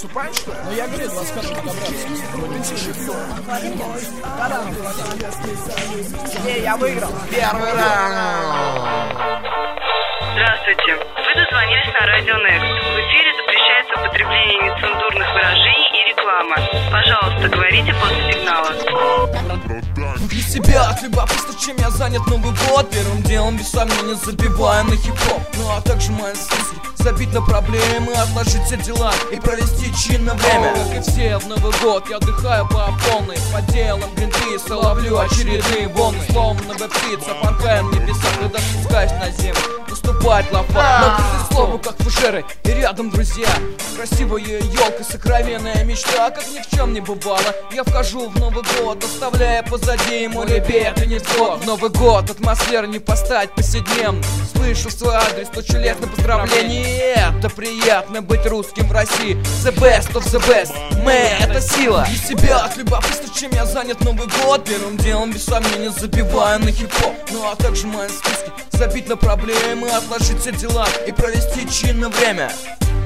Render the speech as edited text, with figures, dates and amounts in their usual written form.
выступаешь, что ли? Ну я говорю, 25 декабря. Я выиграл. Первый раунд. Здравствуйте. Вы дозвонились на Радио Next. В эфире запрещается употребление нецензурных выражений и реклама. Пожалуйста, говорите после сигнала. Для себя от любопытства, чем я занят Новый год. Первым делом, без сомнения, забиваю на хип-хоп. Ну а также мои мысли забить на проблемы, отложить все дела и провести чинно время. Как и все в Новый год, я отдыхаю по полной. По делам Гринписа ловлю очередные волны. Словно веб-птица, порхая в небесах, когда спускаюсь на землю. Наступает лафа, но ты слову как фужеры, и рядом друзья. Красивая елка, сокровенная мечта. Как ни в чем не бывало, я вхожу в Новый год, оставляя позади ему ребят и не то. В Новый год атмосфера не поставить повседневно. Слышу свой адрес, 100 лет на поздравление. Это приятно быть русским в России. The best of the best, это сила. Для себя от любопытства, чем я занят Новый год. Первым делом, без сомнения, забиваю на хип-хоп. Ну а также мои списки забить на проблемы, отложить все дела и провести чинно время.